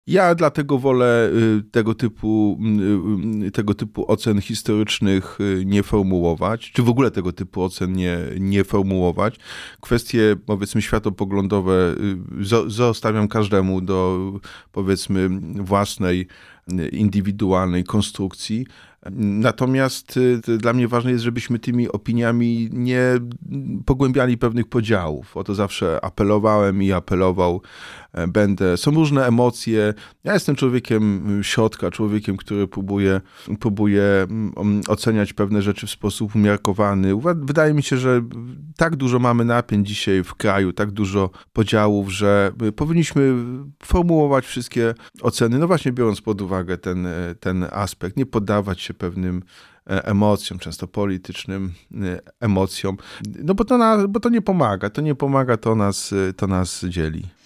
Ja dlatego wolę tego typu ocen historycznych nie formułować, czy w ogóle tego typu ocen nie formułować. Kwestie, powiedzmy, światopoglądowe zostawiam każdemu do, powiedzmy, własnej, indywidualnej konstrukcji. Natomiast dla mnie ważne jest, żebyśmy tymi opiniami nie pogłębiali pewnych podziałów. O to zawsze apelowałem i apelował będę. Są różne emocje. Ja jestem człowiekiem środka, człowiekiem, który próbuje oceniać pewne rzeczy w sposób umiarkowany. Wydaje mi się, że tak dużo mamy napięć dzisiaj w kraju, tak dużo podziałów, że powinniśmy formułować wszystkie oceny, no właśnie biorąc pod uwagę ten aspekt, nie poddawać się pewnym emocjom, często politycznym emocjom, no bo to nie pomaga, to nas dzieli.